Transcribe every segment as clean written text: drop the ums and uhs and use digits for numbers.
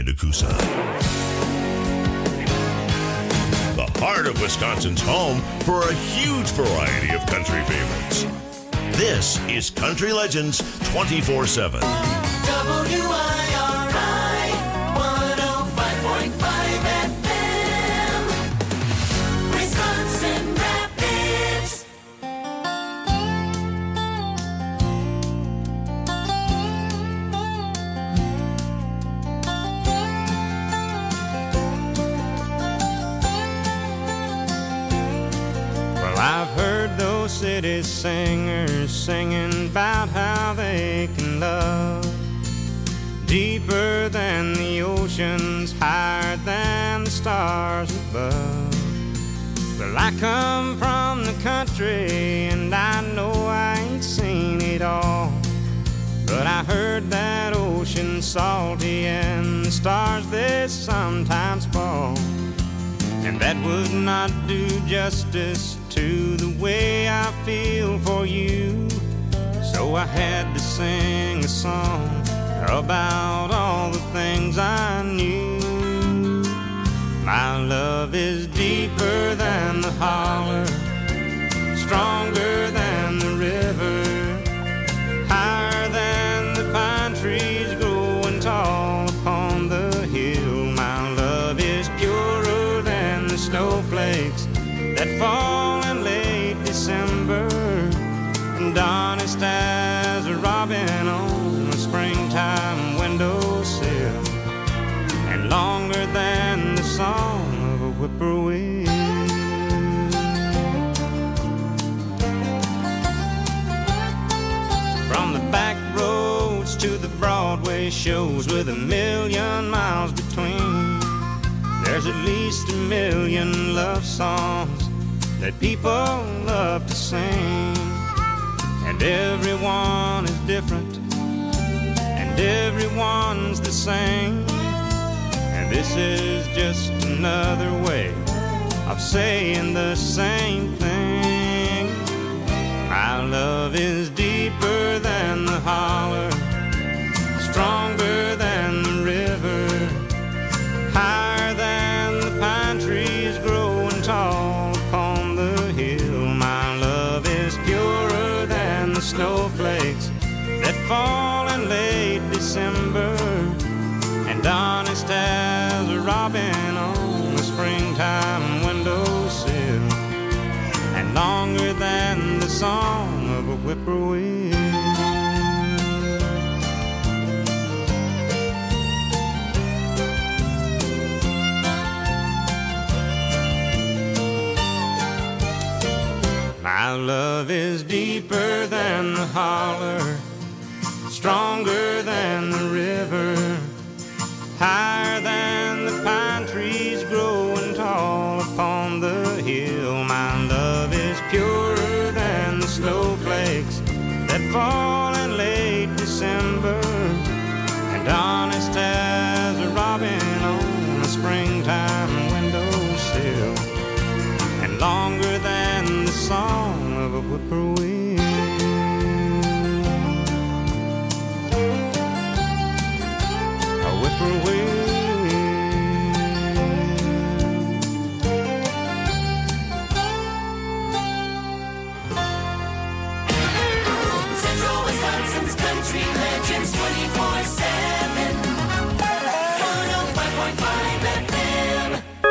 Coosa. The heart of Wisconsin's home for a huge variety of country favorites. This is Country Legends 24/7. WIRI 105.5 FM, Wisconsin Rapids. Well, I've heard those city singers singing about how they can love deeper than the oceans, higher than the stars above. Well, I come from the country and I know I ain't seen it all, but I heard that ocean salty and the stars they sometimes fall. And that would not do justice to the way I feel for you. So I had to sing a song about all the things I knew. My love is deeper than the holler, stronger than the river, higher than the pine trees growing tall upon the hill. My love is purer than the snowflakes that fall in late December, and honest as a robin on a springtime windowsill, and longer than the song of a whippoorwill. From the back roads to the Broadway shows with 1,000,000 miles between, there's at least 1,000,000 love songs that people love to sing. And everyone is different, and everyone's the same. And this is just another way of saying the same thing. My love is deeper than the holler, stronger than the river, higher than the pine trees growing tall upon the hill. My love is purer than the snowflakes that fall in late December, and honest as a robin on a springtime windowsill, and longer than the song of a whippoorwill. My love is deeper than the holler, stronger than the river, higher than the pine trees growing tall upon the hill. My love is purer than the snowflakes that fall in late December, and honest as a robin on a springtime windowsill, and longer than the song of a whippoorwill. A whippoorwill. Central Wisconsin's Country Legends 24/7, 105.5 FM.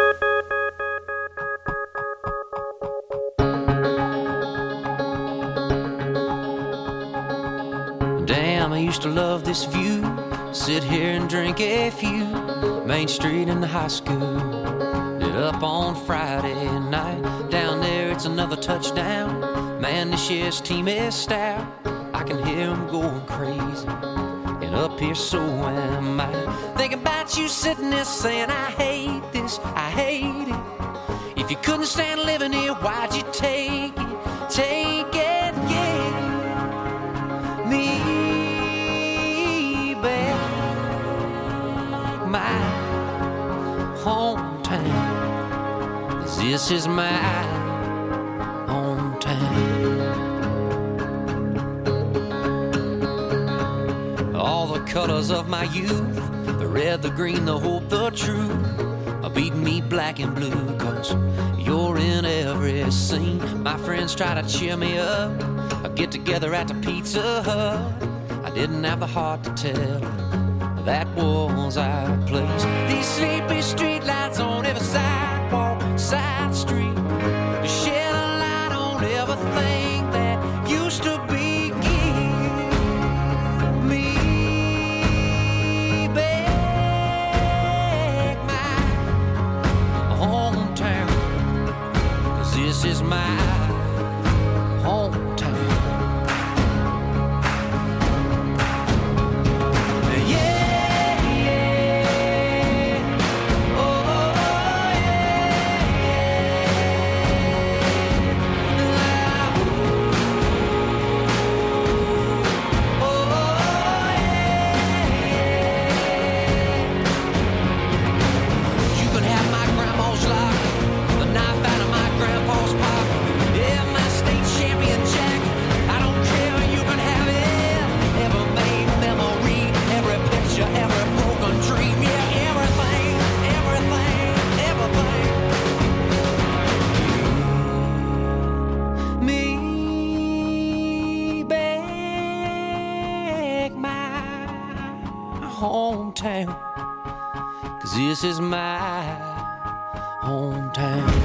Damn, I used to love this view. Sit here and drink a few. Main Street in the high school. Lit up on Friday night. Down there, it's another touchdown. Man, this year's team is stout. I can hear them going crazy. And up here, so am I. Thinking about you sitting there saying, I hate this, I hate it. If you couldn't stand living here, why'd you take it? Take it, yeah. Me back, my hometown. This is my hometown. All the colors of my youth, The red, the green, the hope, the true, beating me black and blue, 'cause you're in every scene. My friends try to cheer me up, I get together at the Pizza Hut. I didn't have the heart to tell her that was our place. These sleepy streetlights on every sidewalk, side street, they shed a light on everything that used to be. Give me back my hometown, 'cause this is my hometown. Hometown, 'cause this is my hometown.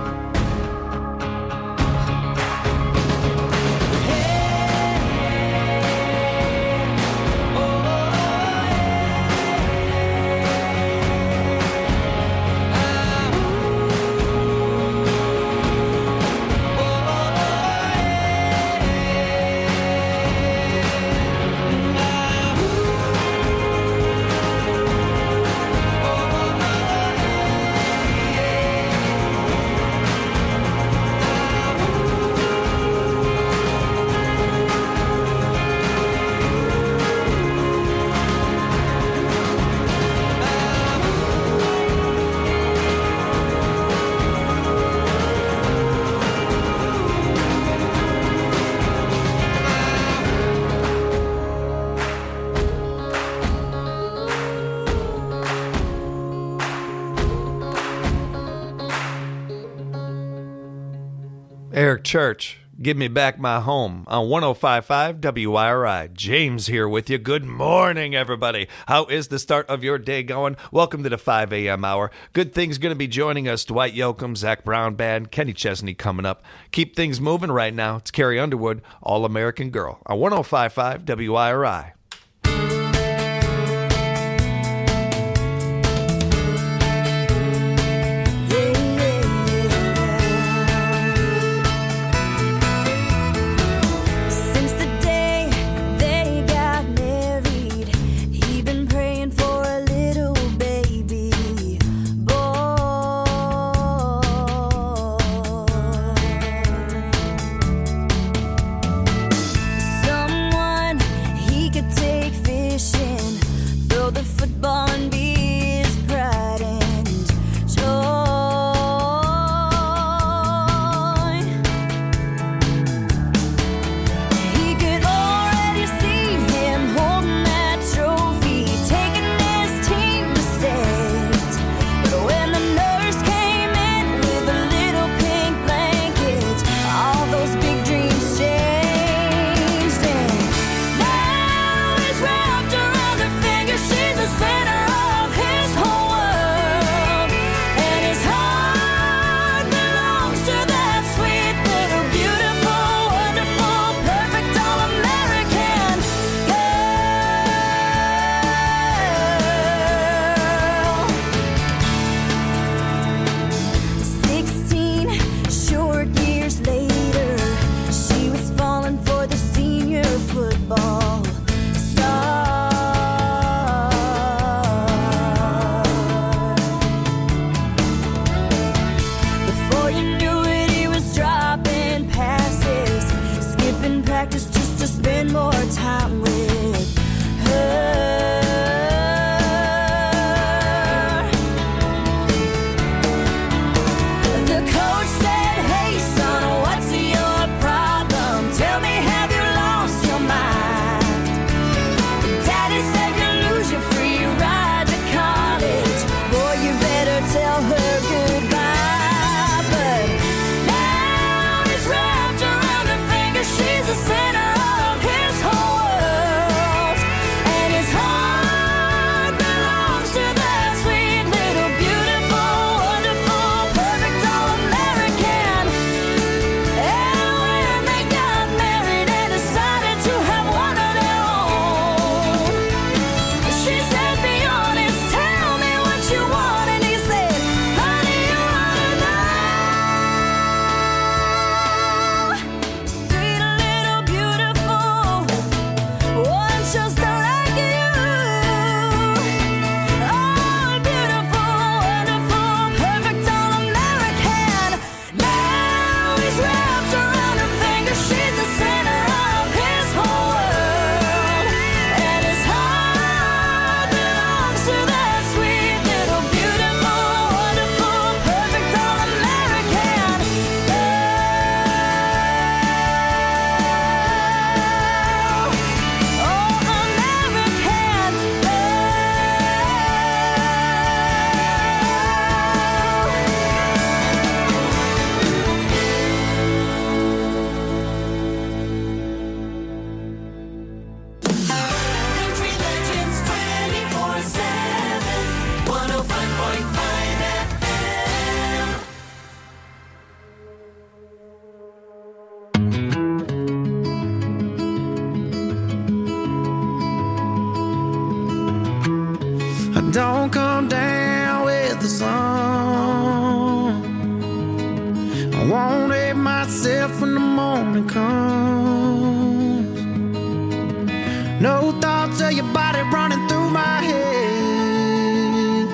Eric Church, Give Me Back My Home on 105.5 WIRI. James here with you. Good morning, everybody. How is the start of your day going? Welcome to the 5 a.m. hour. Good things going to be joining us. Dwight Yoakam, Zach Brown Band, Kenny Chesney coming up. Keep things moving right now. It's Carrie Underwood, All-American Girl on 105.5 WIRI. Someone he could don't come down with the sun. I won't hate myself when the morning comes. No thoughts of your body running through my head.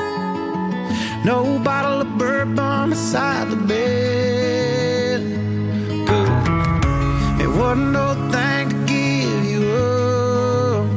No bottle of bourbon beside the bed. Good. It wasn't no thing to give you up.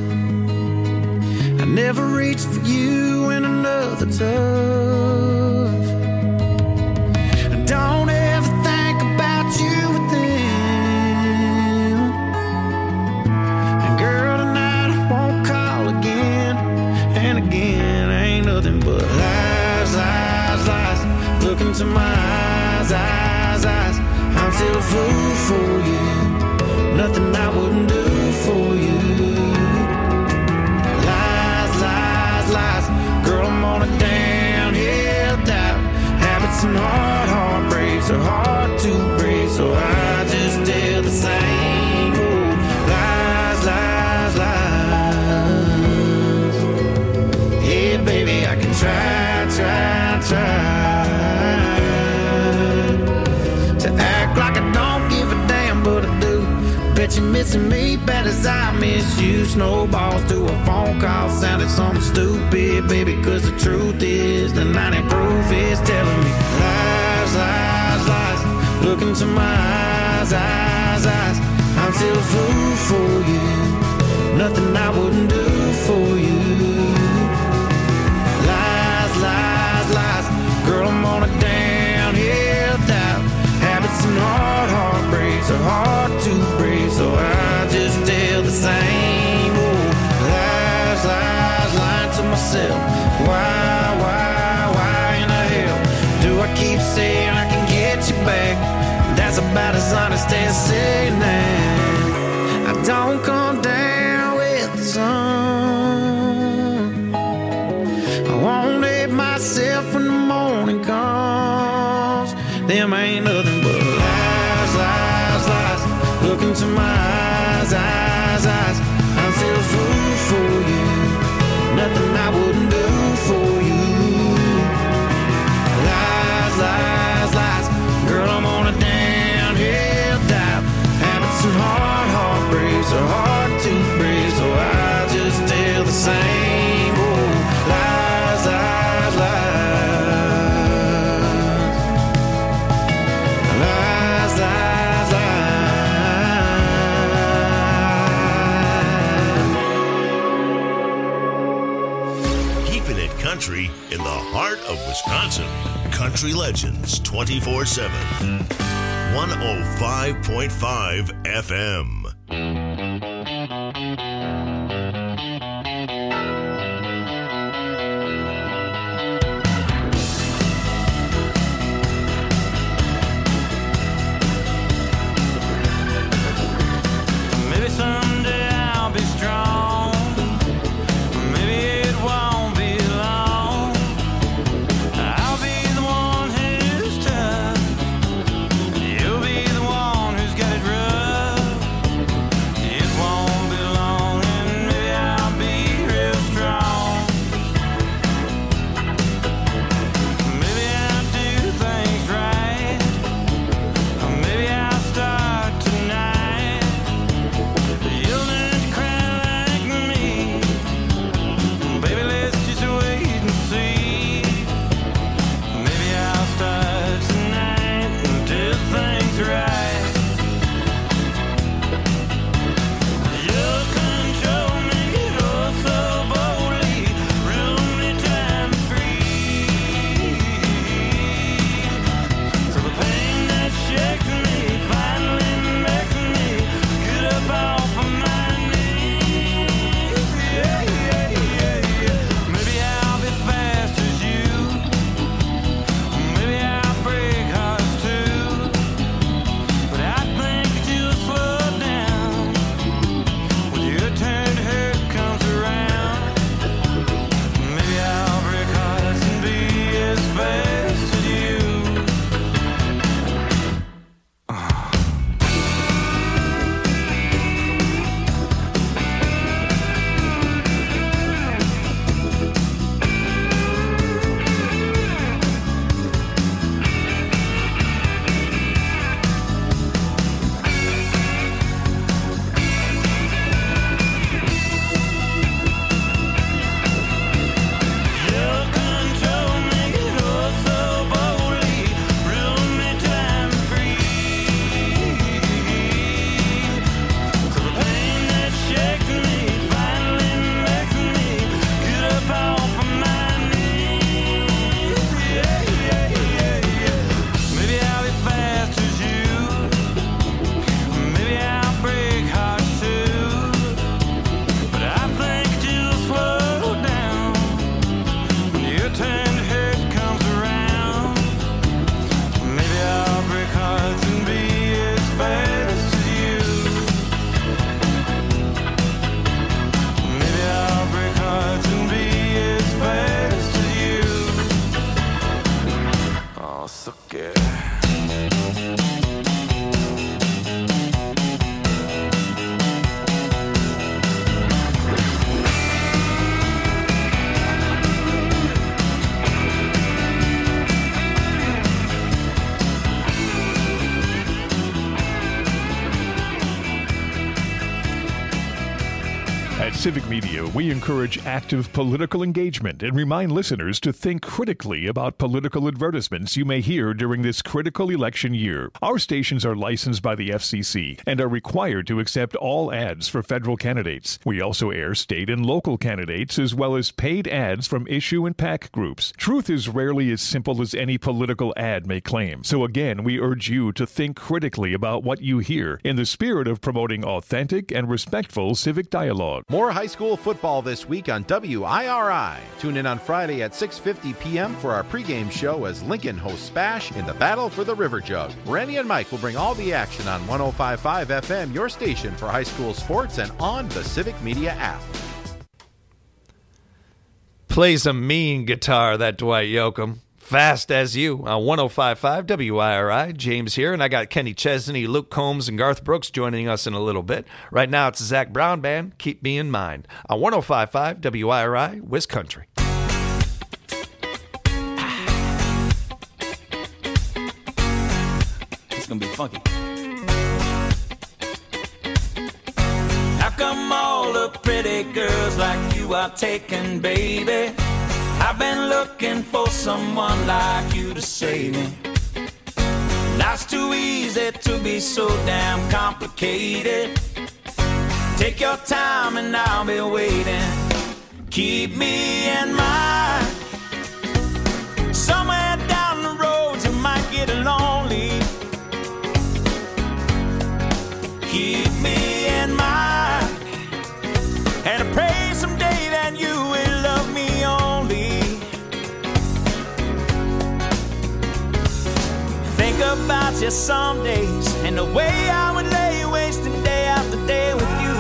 I never reached for you in another touch. I don't ever think about you with them. And girl, tonight I won't call again. And again, ain't nothing but lies, lies, lies. Look into my eyes, eyes, eyes. I'm still a fool for you. Nothing I wouldn't do for you. Lies, lies, lies. Girl, I'm on a downhill dive. Habits and heartbreaks are hard to break, so I just tell the same old lies, lies, lies. Yeah, baby, I can try to act like I don't give a damn, but I do. Bet you're missing me bad as I miss you. Snowballs to a phone call sounded something stupid, baby, cause the truth is the 90 proof is telling me lies, lies, lies. Look into my eyes, eyes, eyes. I'm still a fool for you. Nothing I wouldn't do for you. Lies, lies, lies. Girl, I'm on a downhill dive. Habits and heartbreaks are hard to break, so I just tell the same old lies, lies, lying to myself. Why in the hell do I keep saying I can get you back? That's about as honest as saying that I don't come down with the sun. I won't hate myself when the morning comes. Them ain't nothing but lies, lies, lies. Look into my eyes, eyes, eyes. I'm still a fool for you. Nothing I wouldn't do for you. Lies, lies, lies. Girl, I'm on a downhill dive. Habits and heartbreaks are hard to break, so I just tell the same old lies, lies, lies. Lies, lies, lies. Keeping it country in the heart of Wisconsin. Country Legends 24/7. 105.5 FM. Maybe someday I'll be strong. Maybe it won't be long. I'll be the one who's tough. You'll be the one who's got it rough. At Civic Media, we encourage active political engagement and remind listeners to think critically about political advertisements you may hear during this critical election year. Our stations are licensed by the FCC and are required to accept all ads for federal candidates. We also air state and local candidates as well as paid ads from issue and PAC groups. Truth is rarely as simple as any political ad may claim. So again, we urge you to think critically about what you hear in the spirit of promoting authentic and respectful civic dialogue. More high school football this week on WIRI. Tune in on Friday at 6:50 p.m. for our pregame show as Lincoln hosts Spash in the Battle for the River Jug. Randy and Mike will bring all the action on 105.5 FM, your station for high school sports, and on the Civic Media app. Plays a mean guitar, that Dwight Yoakam. Fast as you on 105.5 WIRI. James here, and I got Kenny Chesney, Luke Combs, and Garth Brooks joining us in a little bit. Right now, it's the Zach Brown Band, Keep Me in Mind, on 105.5 WIRI, Wisconsin. It's gonna be funky. How come all the pretty girls like you are taken, baby? I've been looking for someone like you to save me. Life's too easy to be so damn complicated. Take your time and I'll be waiting. Keep me in mind. Somewhere down the road you might get lonely. Keep me in mind. And I pray someday that you will love me only. Think about you some days and the way I would lay wasting day after day with you.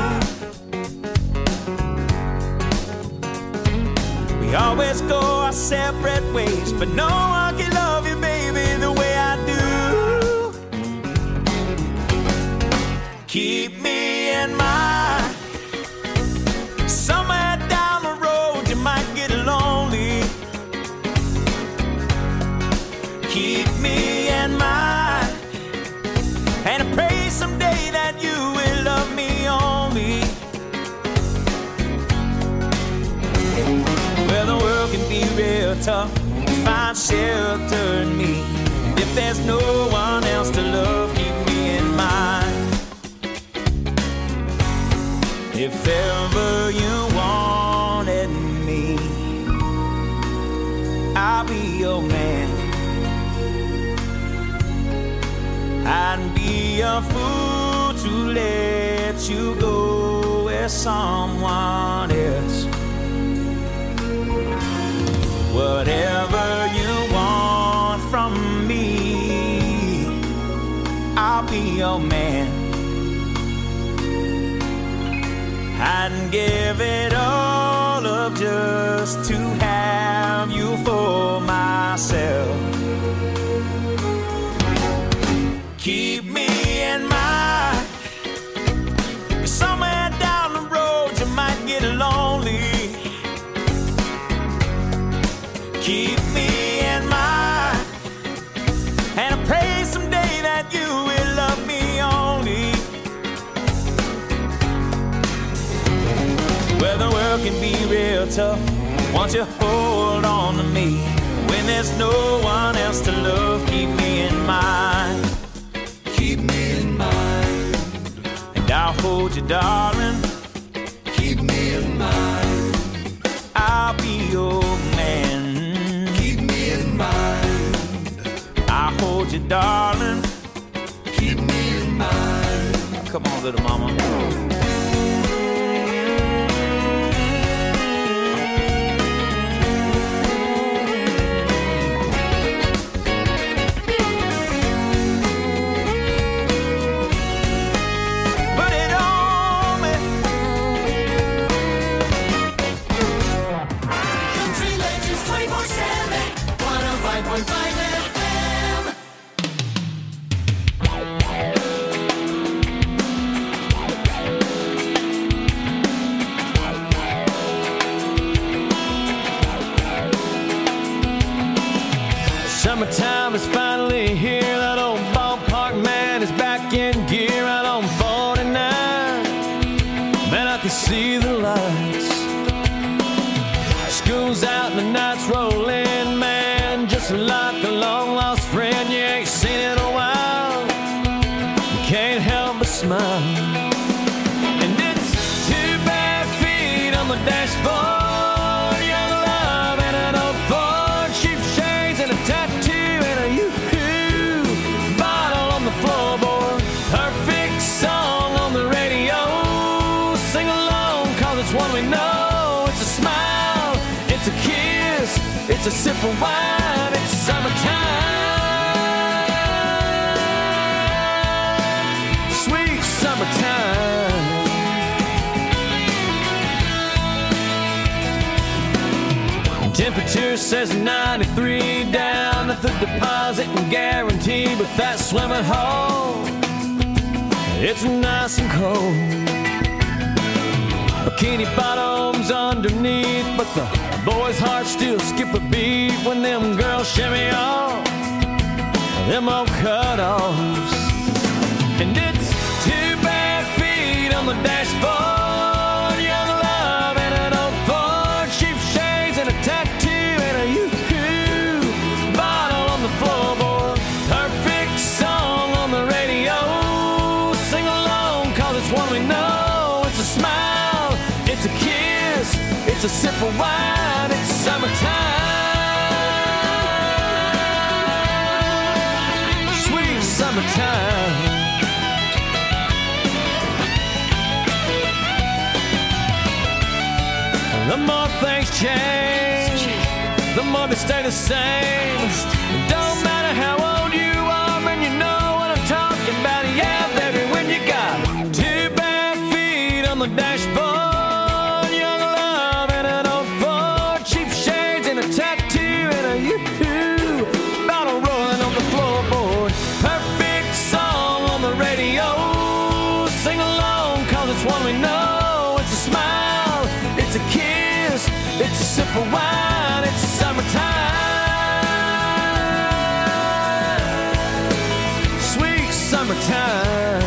We always go our separate ways, but no one can love you, baby, the way I do. Keep me in mind. Somewhere down the road you might get lonely. Keep me in mind. And I pray someday that you will love me only. Well, the world can be real tough to find shelter in me. If there's no one else to love, keep me in mind. If ever you wanted me, I'll be your man. I'd be a fool to let you go with someone else. Whatever you want from me, I'll be your man. I'd give it all up just to have you for myself. Keep me in mind. Somewhere down the road you might get lonely. Keep me in mind. And I pray someday that you will love me only. Well, the world can be real tough. Won't you hold on to me? When there's no one else to love, keep me in mind. Keep me in mind. And I'll hold you, darling. Keep me in mind. I'll be your man. Keep me in mind. I'll hold you, darling. Keep me in mind. Come on, little mama. Country Legends 24/7, 105.5 FM. hear that old ballpark man is back in gear out on 49. Man, I can see the lights. School's out and the night's rolling, man, just like a long-lost friend you ain't seen in a while. You can't help but smile. And it's 2 bare feet on the dashboard, young love and an old Ford, cheap shades and a tattoo and a yoo-hoo bottle on the floorboard. Perfect song on the radio. Sing along, cause it's one we know. It's a smile, it's a kiss, it's a sip of wine, it's summertime. Sweet summertime. Temperature says 93 down at the deposit and guarantee, but that swimming hole, it's nice and cold. Bikini bottoms underneath, but the boys' hearts still skip a beat when them girls shimmy off them old cutoffs. And it's 2 bare feet on the dashboard, young love and an old Ford, cheap shades and a tattoo and a yoo-hoo bottle on the floorboard. Perfect song on the radio. Sing along, cause it's one we know. It's a smile, it's a kiss, it's a sip of wine, it's summertime. Sweet summertime. The more things change, the more they stay the same. Don't matter how old you are, and you know what I'm talking about. Yeah, baby, when you got 2 bare feet on the dashboard, young love and an old Ford, cheap shades and a tattoo and a yoo-hoo bottle rolling on the floorboard. Perfect song on the radio. Sing along, cause it's one we know. It's a smile, it's a kiss, it's a sip of wine, it's summertime. Sweet summertime.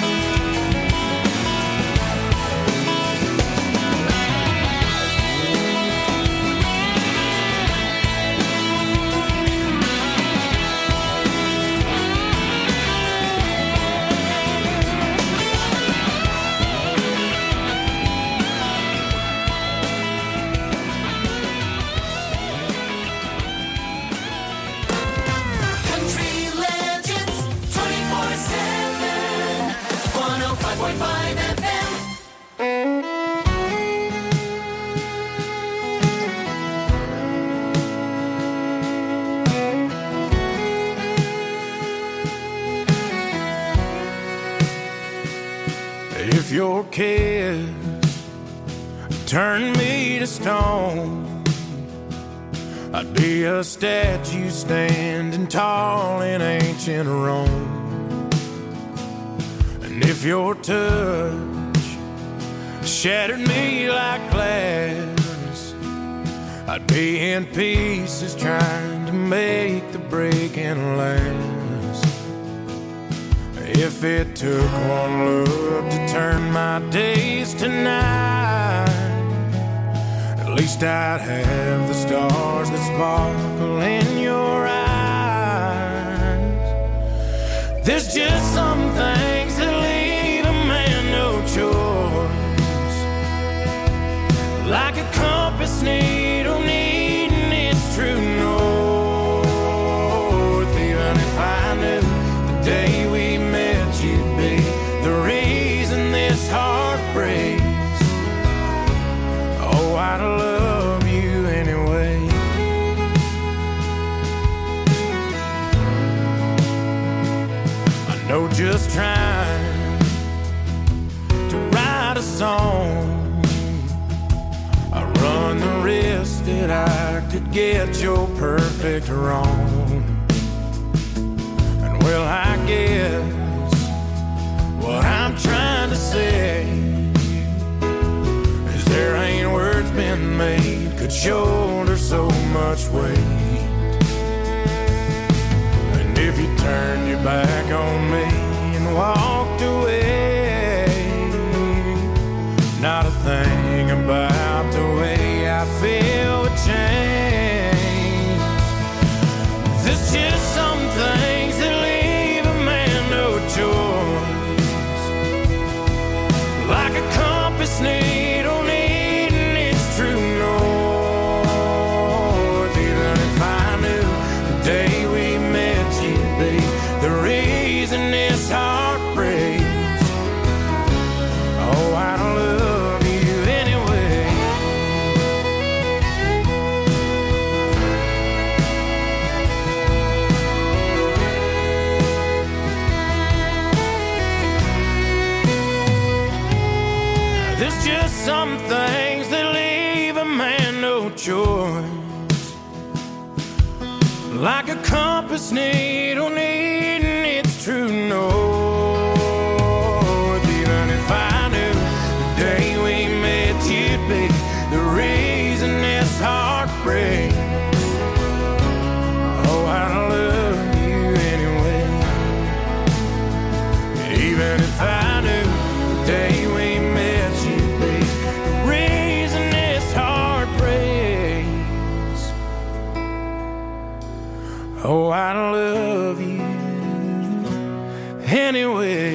Country Legends 24/7. 105.5 FM. If your kiss turned me to stone, I'd be a statue standing tall in ancient Rome. And if your touch shattered me like glass, I'd be in pieces trying to make the breaking last. If it took one look to turn my days to night, at least I'd have the stars that sparkle in your eyes. There's just some things that leave a man no choice, like a compass needle needing its true north. Even if I knew the day we met you'd be the reason this heart breaks, oh, I'd love you anyway. I know just trying to write a song, I run the risk that I could get your perfect wrong. And well, I guess what I'm trying to say is there ain't words been made could shoulder so much weight. And if you some things that leave a man no choice, like a compass needle needing its true north. Even if I knew the day we met you'd be the reason this heart breaks, oh, I love you anyway. Even if I knew the day we met you'd be the reason this heart breaks, oh, I love you anyway.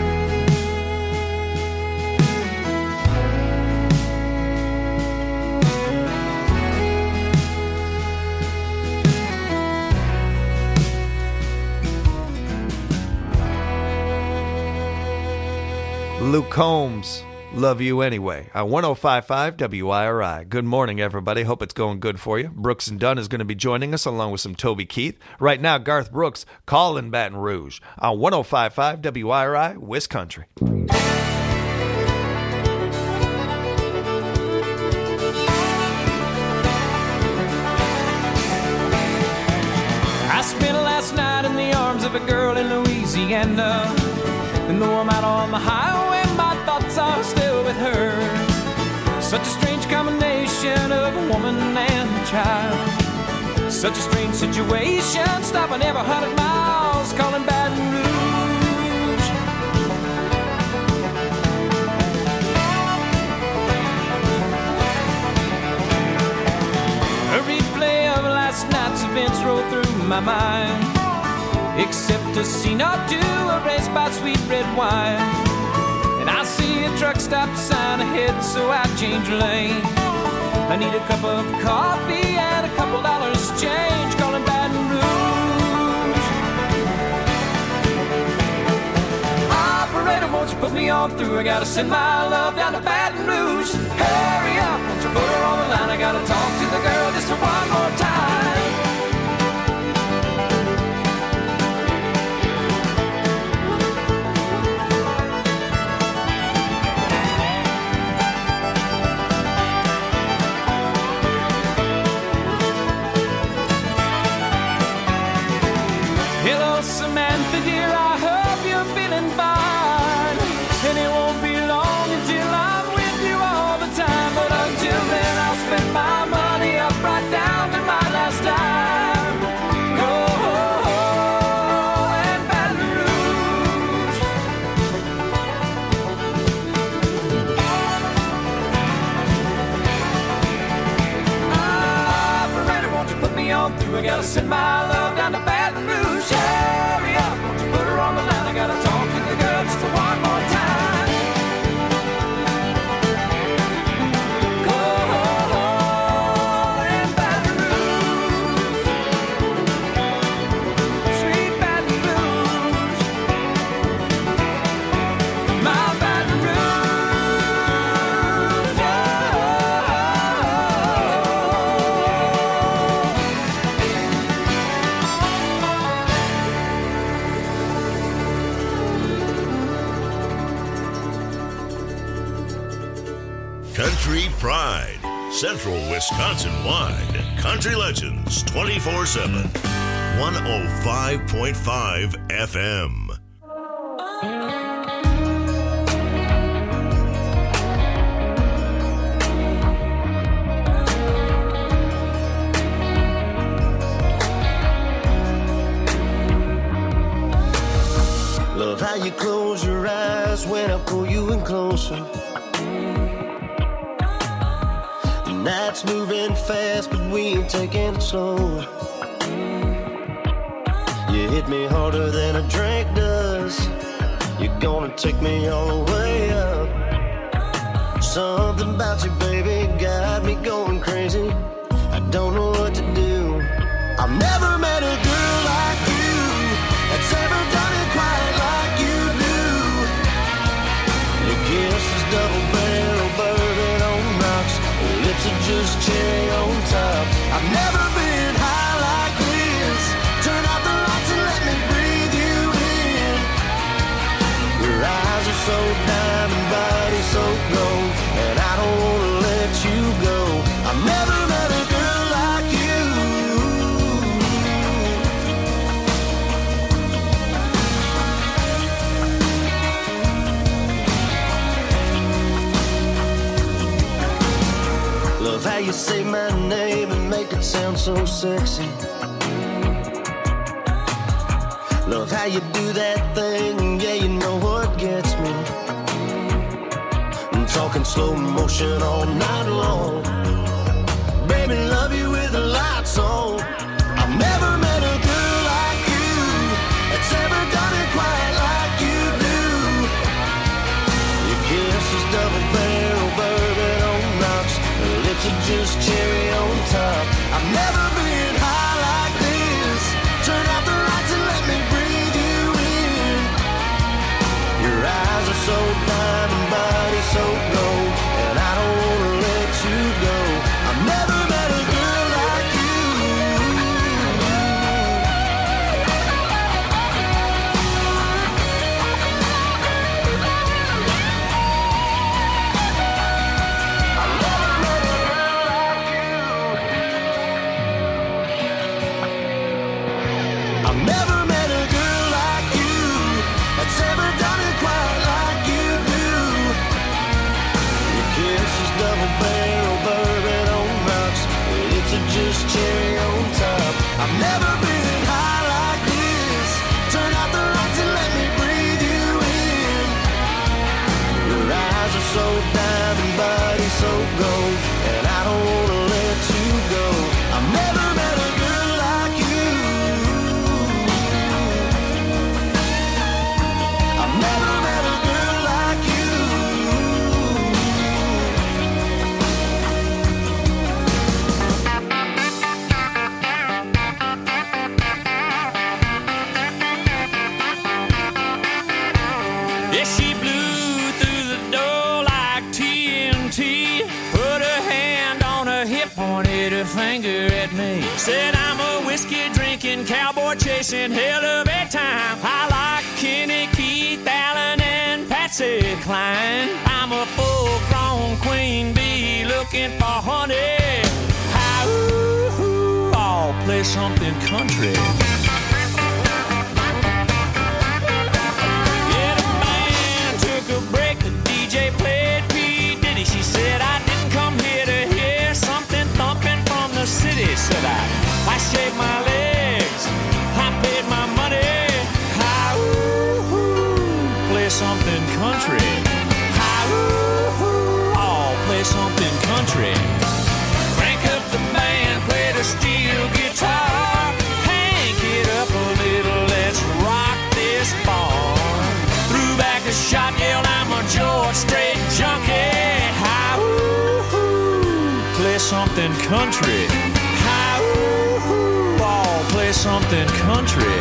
Luke Combs, Love You Anyway, on 105.5 WIRI. Good morning, everybody. Hope it's going good for you. Brooks and Dunn is going to be joining us along with some Toby Keith. Right now, Garth Brooks, Callin' Baton Rouge, on 105.5 WIRI, West Country. I spent last night in the arms of a girl in Louisiana. And though I'm out on the highway, my thoughts are still with her. Such a strange combination of a woman and a child. Such a strange situation, stopping every 100 miles, calling Baton Rouge. A replay of last night's events rolled through my mind, except a scene or two erased by sweet red wine. And I see a truck stop sign ahead, so I change lanes. I need a cup of coffee and a couple dollars change, calling Baton Rouge. Operator, won't you put me on through? I gotta send my love down to Baton Rouge. Hurry up, won't you put her on the line? I gotta talk to the girl just one more time. Samantha, dear, I hope you're feeling fine. And it won't be long until I'm with you all the time. But until then, I'll spend my money up right down to my last dime. Oh, and Baton Rouge. Operator, won't you put me on through? I gotta send my love down to Baton Rouge. Hurry up, won't you put her on the line? I gotta talk to the girl just one more time. Go and Baton Rouge, sweet Baton Rouge, my Baton Rouge, Country Pride, Central Wisconsin-wide. Country Legends 24/7. 105.5 FM. Love how you close your eyes when I pull you in closer. The night's moving fast, but we ain't taking it slow. You hit me harder than a drink does. You're gonna take me all the way up. Something about you, baby, got me going crazy. I don't know what to do. I've never met a girl like you that's ever done it quite like you do. Your kiss is double barrel bourbon on rocks. Your lips are just cherry on top. I've never been high like this. Turn out the lights and let me breathe you in. Your eyes are so diamond, body so gold, and I don't to say my name and make it sound so sexy. Love how you do that thing, yeah, you know what gets me. I'm talking slow motion all night long. Baby, love you with the lights on. I've never met a girl like you that's ever done it quite like you do. Your kiss is double barrel bourbon on rocks. Your lips are just cherry on top. I've never been high like this. Turn out the lights and let me breathe you in. Your eyes are so diamond, body so gold, and I don't wanna let you go. I've never met a girl like you. I've never met a girl like you that's ever done it quite like you do. Your kiss is double barrel bourbon on rocks. Your lips are just cherry on top. I've never been high like this. Turn out the lights and let me breathe you in. Your eyes are so diamond, body so gold, and I don't wanna let you go. I've never met a girl like you. I've never met a girl like you. Yeah, she blew through the door like TNT. Put her hand on her hip, pointed her finger at me. Said I'm a whiskey drinking, cowboy chasing hell of a time. I like Kenny, Keith, Allen, and Patsy Cline. I'm a full-grown queen bee looking for honey. How, I'll play something country. Yeah, the band took a break, the DJ played P. Diddy. She said I didn't come here to hear something thumping from the city. Said I shaved my legs, I paid my money. How, play something country. How, I'll play something country. Crank up the band, play the steel guitar. Hank it up a little, let's rock this bar. Threw back a shot, yelled I'm a George Strait junkie. How, play something country. How, I'll play something country.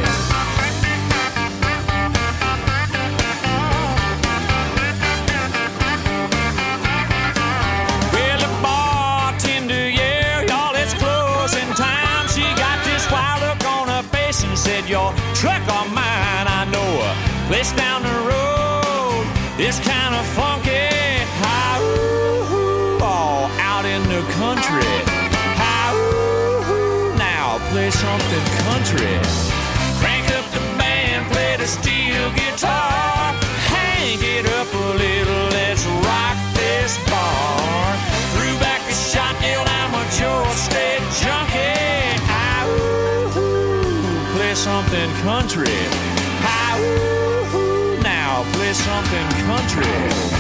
Well, the bartender, yeah, y'all, it's closing time. She got this wild look on her face and said, your truck or mine, I know a place down the road. It's kind of funky. How, all out in the country. How, now play something country. Crank up the band, play the steel guitar. Hang it up a little, let's rock this bar. Threw back a shot, yelled I'm a George Strait junkie. How, play something country. How, now play something country.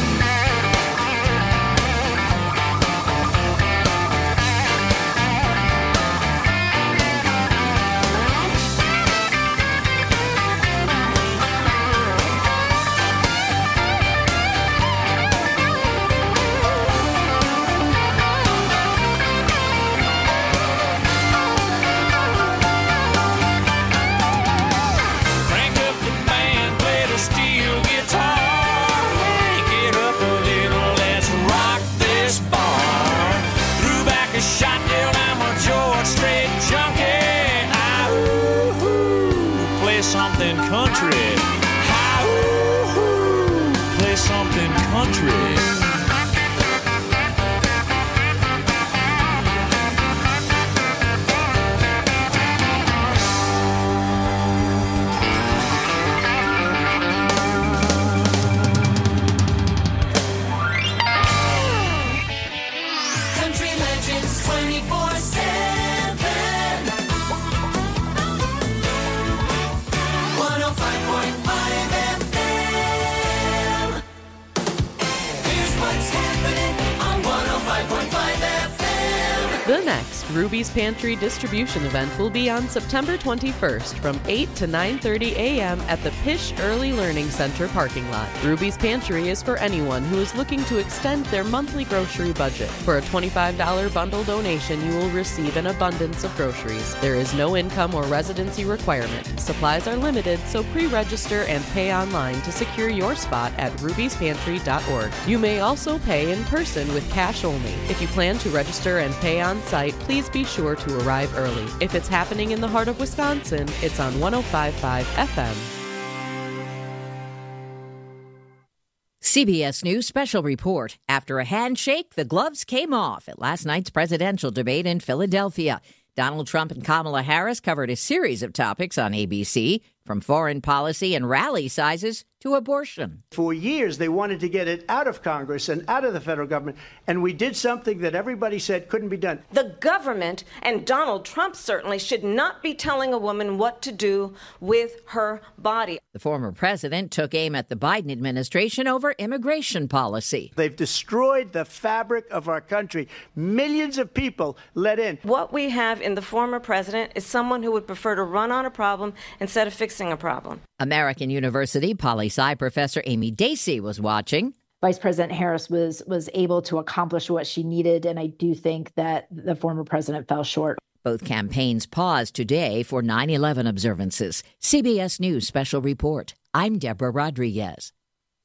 Crank up the band, play the steel guitar. Hank it up a little, let's rock this bar. Threw back a shot, yelled I'm a George Strait junkie. Ah, play something country. Ah, play something country. Country Legends The next Ruby's Pantry distribution event will be on September 21st from 8 to 9:30 a.m. at the Pish Early Learning Center parking lot. Ruby's Pantry is for anyone who is looking to extend their monthly grocery budget. For a $25 bundle donation, you will receive an abundance of groceries. There is no income or residency requirement. Supplies are limited, so pre-register and pay online to secure your spot at rubyspantry.org. You may also pay in person with cash only. If you plan to register and pay on site, please be sure to arrive early. If it's happening in the heart of Wisconsin, it's on 105.5 FM. CBS News special report. After a handshake, the gloves came off at last night's presidential debate in Philadelphia. Donald Trump and Kamala Harris covered a series of topics on ABC, from foreign policy and rally sizes to abortion. For years, they wanted to get it out of Congress and out of the federal government, and we did something that everybody said couldn't be done. The government, and Donald Trump certainly, should not be telling a woman what to do with her body. The former president took aim at the Biden administration over immigration policy. They've destroyed the fabric of our country. Millions of people let in. What we have in the former president is someone who would prefer to run on a problem instead of fixing a problem. American University poli-sci professor Amy Dacey was watching. Vice President Harris was able to accomplish what she needed, and I do think that the former president fell short. Both campaigns paused today for 9/11 observances. CBS News special report. I'm Deborah Rodriguez.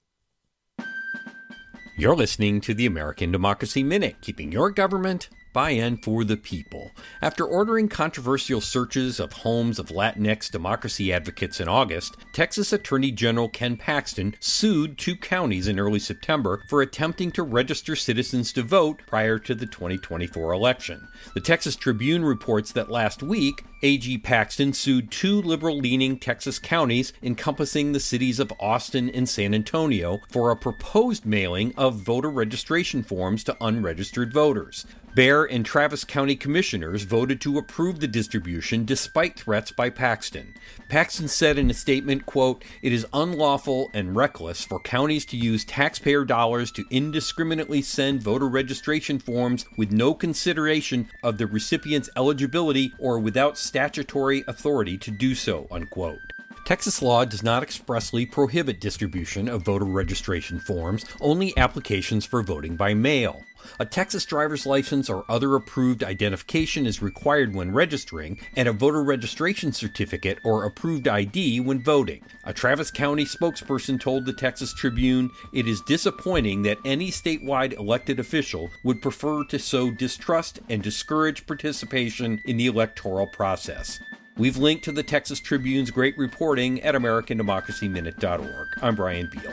You're listening to the American Democracy Minute, keeping your government by and for the people. After ordering controversial searches of homes of Latinx democracy advocates in August, Texas Attorney General Ken Paxton sued 2 counties in early September for attempting to register citizens to vote prior to the 2024 election. The Texas Tribune reports that last week, AG Paxton sued 2 liberal-leaning Texas counties encompassing the cities of Austin and San Antonio for a proposed mailing of voter registration forms to unregistered voters. Bexar and Travis County commissioners voted to approve the distribution despite threats by Paxton. Paxton said in a statement, quote, "It is unlawful and reckless for counties to use taxpayer dollars to indiscriminately send voter registration forms with no consideration of the recipient's eligibility or without statutory authority to do so," unquote. Texas law does not expressly prohibit distribution of voter registration forms, only applications for voting by mail. A Texas driver's license or other approved identification is required when registering, and a voter registration certificate or approved ID when voting. A Travis County spokesperson told the Texas Tribune, "It is disappointing that any statewide elected official would prefer to sow distrust and discourage participation in the electoral process." We've linked to the Texas Tribune's great reporting at AmericanDemocracyMinute.org. I'm Brian Beal.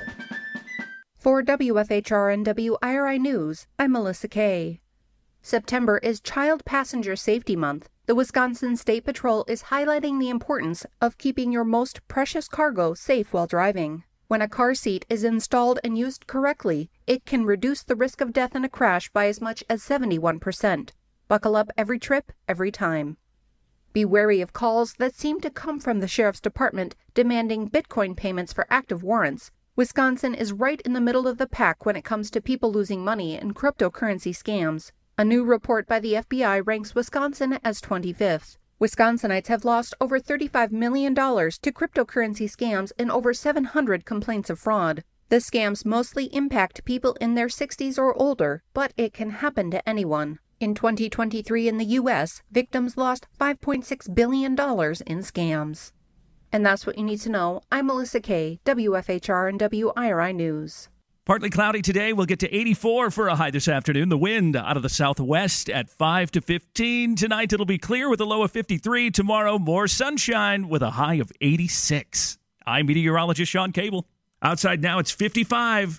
For WFHR and WIRI News, I'm Melissa Kay. September is Child Passenger Safety Month. The Wisconsin State Patrol is highlighting the importance of keeping your most precious cargo safe while driving. When a car seat is installed and used correctly, it can reduce the risk of death in a crash by as much as 71%. Buckle up every trip, every time. Be wary of calls that seem to come from the Sheriff's Department demanding Bitcoin payments for active warrants. Wisconsin is right in the middle of the pack when it comes to people losing money in cryptocurrency scams. A new report by the FBI ranks Wisconsin as 25th. Wisconsinites have lost over $35 million to cryptocurrency scams and over 700 complaints of fraud. The scams mostly impact people in their 60s or older, but it can happen to anyone. In 2023 in the U.S., victims lost $5.6 billion in scams. And that's what you need to know. I'm Melissa Kay, WFHR and WIRI News. Partly cloudy today. We'll get to 84 for a high this afternoon. The wind out of the southwest at 5 to 15. Tonight it'll be clear with a low of 53. Tomorrow, more sunshine with a high of 86. I'm meteorologist Sean Cable. Outside now, it's 55.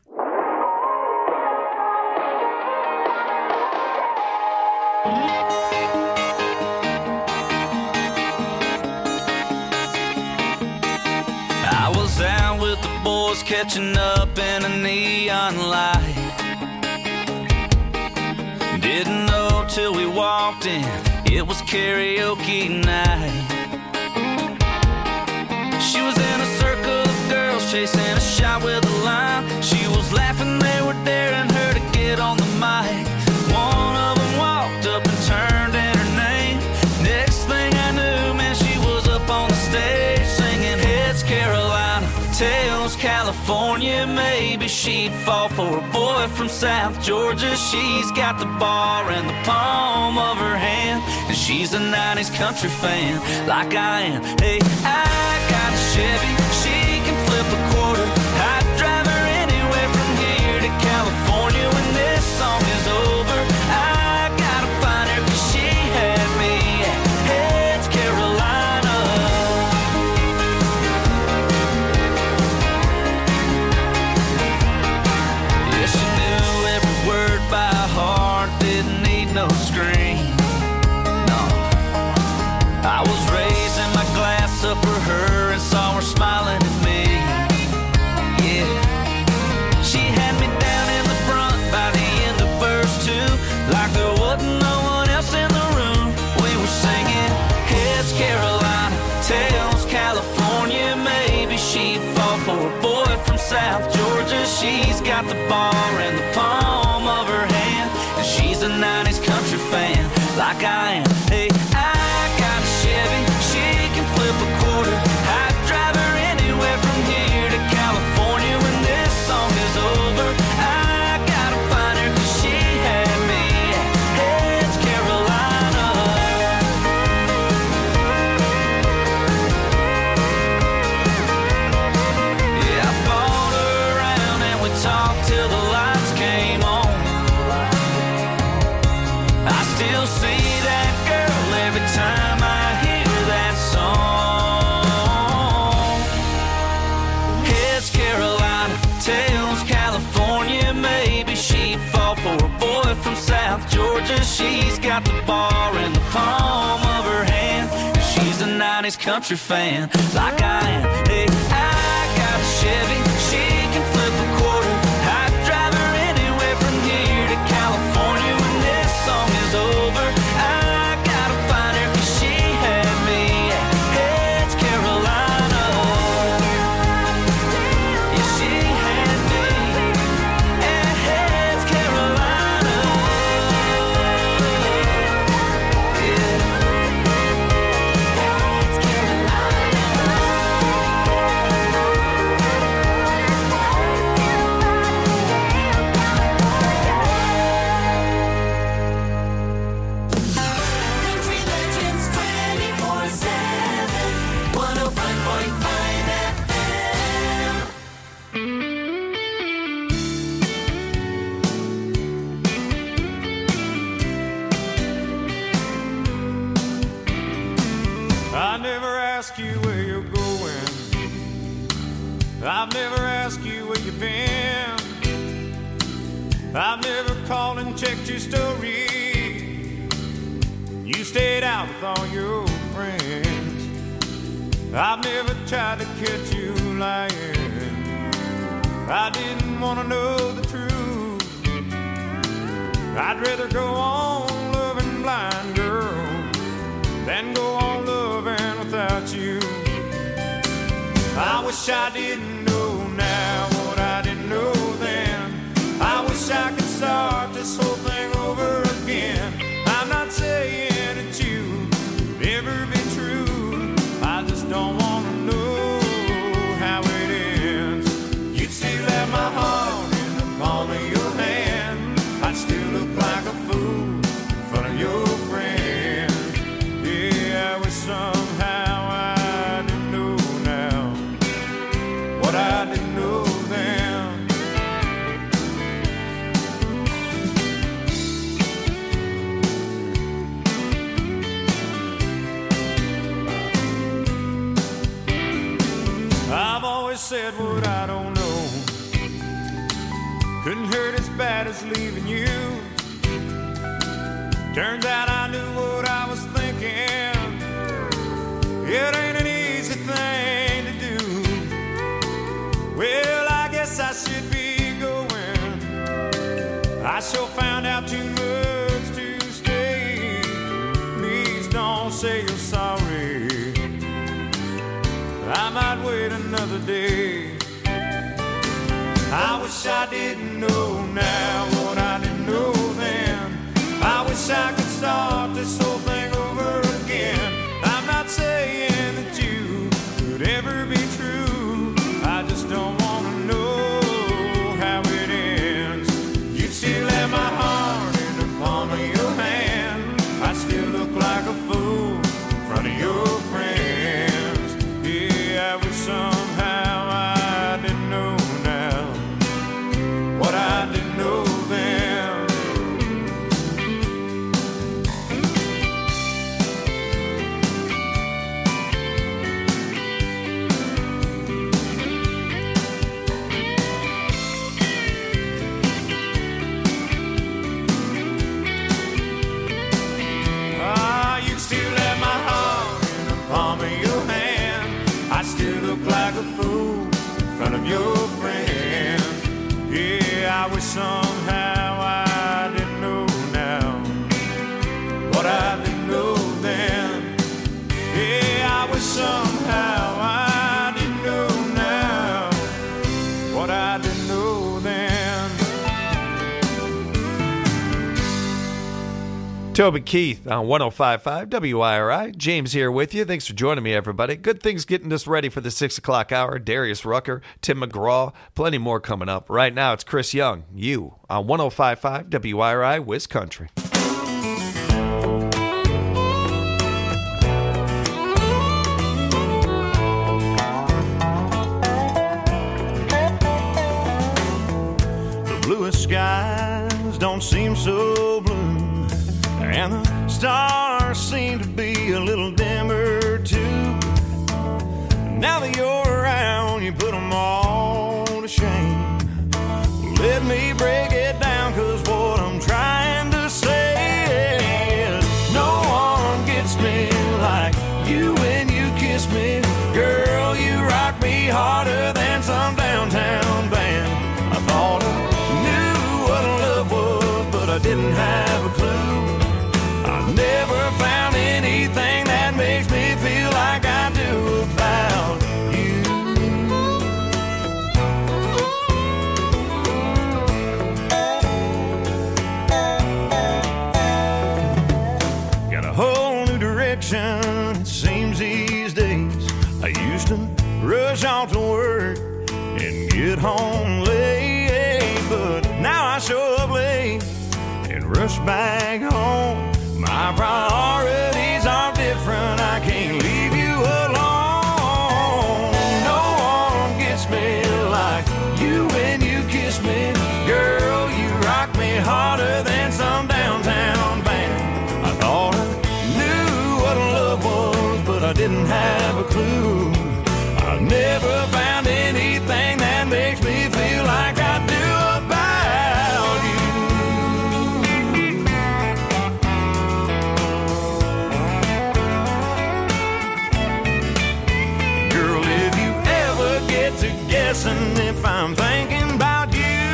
I was out with the boys catching up in a neon light. Didn't know till we walked in, it was karaoke night. She was in a circle of girls chasing a shot with a line. She was laughing, they were daring her to get on the mic. One of them walked up and turned tells California maybe she'd fall for a boy from South Georgia. She's got the bar in the palm of her hand, and she's a 90s country fan like I am. Hey, I got a Chevy, she can flip a quarter. I'd drive her anywhere from here to California when this song is over. I gotta find her 'cause she had me at Heads, Carolina. Yeah, she knew every word by heart, didn't need no screen. No, I was raising my glass up for her and saw her smiling at me. Yeah, she had me down in the front by the end of verse 2, like there wasn't no one else in the room. We were singing Heads, Carolina, Tails, California. Maybe she'd fall for a boy from South Georgia. She's got the bar in the palm of her hand, and she's a 90s country fan like I am. Hey, I got a Chevy, she can flip a quarter. I'd drive her anywhere from here to California when this song is over. I gotta find her 'cause she had me at Heads, Carolina. Yeah, I bought her around and we talked till the lights came on. I still see that girl every time I hear that song. Heads, Carolina, Tails, California. Maybe she'd fall for a boy from South Georgia. She's got the bar in the palm of her hand, and she's a 90s country fan like I am. Hey, I got a Chevy, she can flip a quarter. I'd drive her anywhere from here to California when this song is over. I gotta find her 'cause she had me at Heads, Carolina. Yeah, she had me at Heads, Carolina. Yeah. Heads, Country Legends 24/7, 105.5 FM. I never ask you where you're going. I've never asked you where you've been. I've never called and checked your story. You stayed out with all your friends. I've never tried to catch you lying. I didn't want to know the truth. I'd rather go on loving blind, girl, than go on loving without you. I wish I didn't know now what I didn't know then. I wish I could start this whole thing over again. I'm not saying that you could ever be true. I just don't want to know how it ends. You'd still have my heart in the palm of your hand. I'd still look like a fool in front of your friends. Yeah, I wish somehow I didn't know now what I didn't know then. I've always said what I don't know. Couldn't hurt as bad as leaving you. Turns out I knew what I was thinking. It ain't an easy thing to do. Well, I guess I should be going. I sure found out too much to stay. Please don't say you're sorry. I might wait another day. I wish I didn't know now what I didn't know then. I wish I could start this whole thing over again. I'm not saying that you could ever be true. I just a fool in front of your friends. Yeah, I wish somehow I didn't know now what I didn't know then. Yeah, I wish somehow I didn't know now what I didn't know then. Toby Keith on 105.5 WIRI. James here with you. Thanks for joining me, everybody. Good things getting us ready for the 6 o'clock hour. Darius Rucker, Tim McGraw, plenty more coming up. Right now, it's Chris Young, you, on 105.5 WIRI, Wiz Country. The bluest skies don't seem so blue, and the stars seem to be a little dimmer too. Now that you're around, you put them all to shame. Let me break it down, 'cause what I'm trying to say is no one gets me like you when you kiss me. Girl, you rock me harder than some downtown band. I thought I knew what love was, but I didn't have a clue. I never found anything that makes me feel like I do about you. Got a whole new direction, it seems these days. I used to rush off to work and get home late, but now I show up late and rush back home. My priorities are different, I can't leave you alone. No one gets me like you when you kiss me. Girl, you rock me harder than some downtown band. I thought I knew what love was, but I didn't have a clue. I never found anything that makes me feel like I do about you. Girl, if you ever get to guessing if I'm thinking about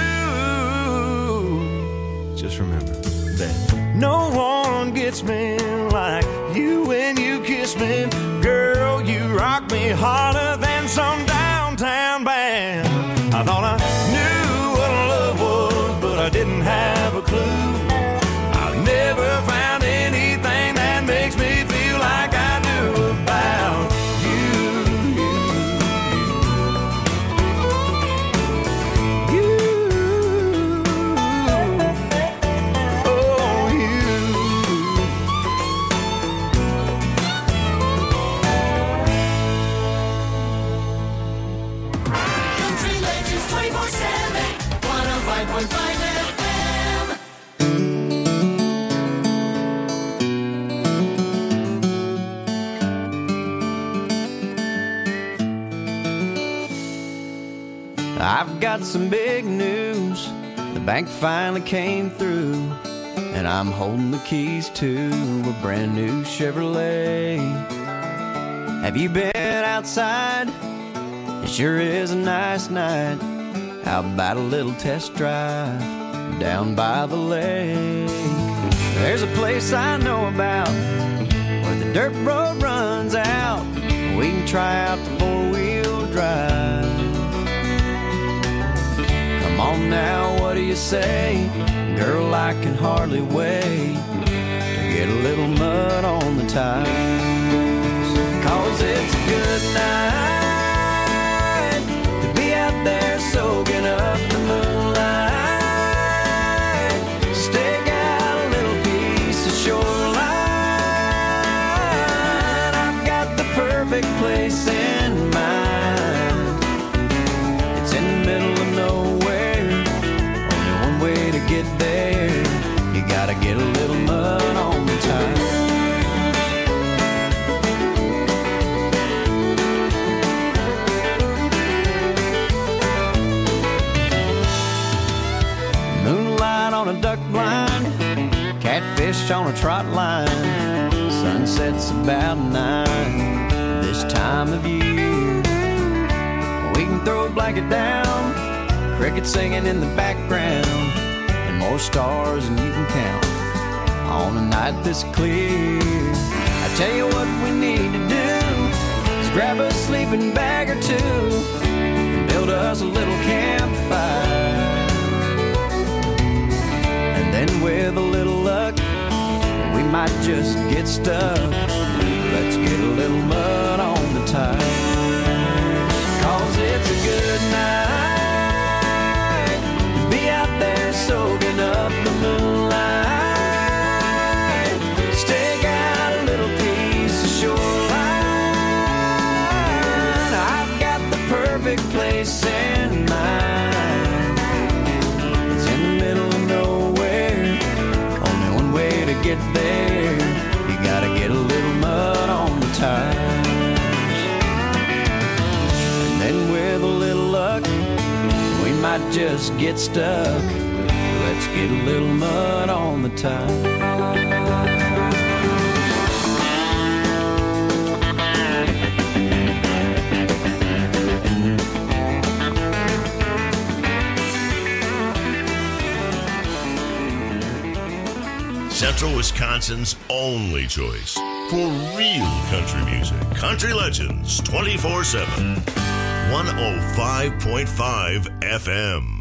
you, just remember that no one gets me like you when you kiss me. Girl, you rock me harder than some downtown band. I thought I knew what love was, but I didn't have a clue. I've never found anything that makes me feel like I do about you. Oh, you. Country Legends 24/7, 105.5 FM. I've got some big news. The bank finally came through, and I'm holding the keys to a brand new Chevrolet. Have you been outside? It sure is a nice night. How about a little test drive down by the lake? There's a place I know about where the dirt road runs out. We can try out the four-wheel drive. Come on now, what do you say? Girl, I can hardly wait to get a little mud on the tires. 'Cause it's a good night to be out there soaking up the moonlight. Stake out a little piece of shoreline. I've got the perfect place in mind. It's in the middle of nowhere, only one way to get there. You gotta get a little mud on the tires. Moonlight on a duck blind, catfish on a trot line. Sunset's about 9 this time of year. and throw a blanket down. Crickets singing in the background, and more stars than you can count on a night this clear. I tell you what we need to do is grab a sleeping bag or two and build us a little campfire. And then with a little luck, we might just get stuck. Let's get a little mud on the tires, 'cause it's a good night to be out there soaking up the moonlight. Stake out a little piece of shoreline. I've got the perfect place in mind. It's in the middle of nowhere, only one way to get there. You gotta get a little mud on the tires. And then with a little luck, we might just get stuck. Let's get a little mud on the tires. Central Wisconsin's only choice for real country music. Country Legends 24/7. 105.5 FM.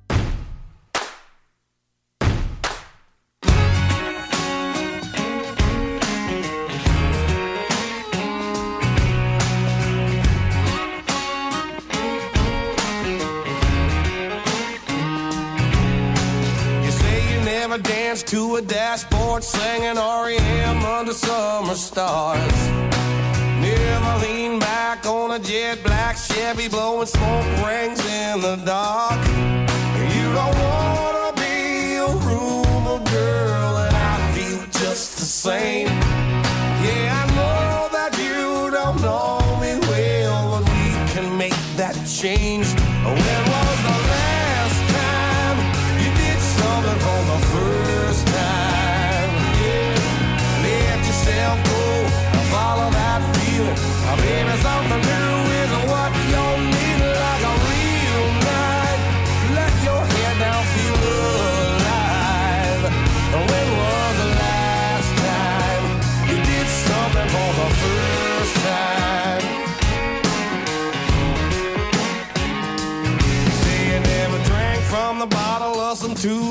To a dashboard singing REM under summer stars. Never lean back on a jet black Chevy blowing smoke rings in the dark. You don't wanna be a rumor girl, and I feel just the same. Yeah, I know that you don't know me well, but we can make that change. When was the last time you did something for the first time? Yeah, let yourself go and follow that feeling. Baby, something new is what you need, like a real night. Let your head down, feel alive. When was the last time you did something for the first time? Say you never drank from the bottle, listened to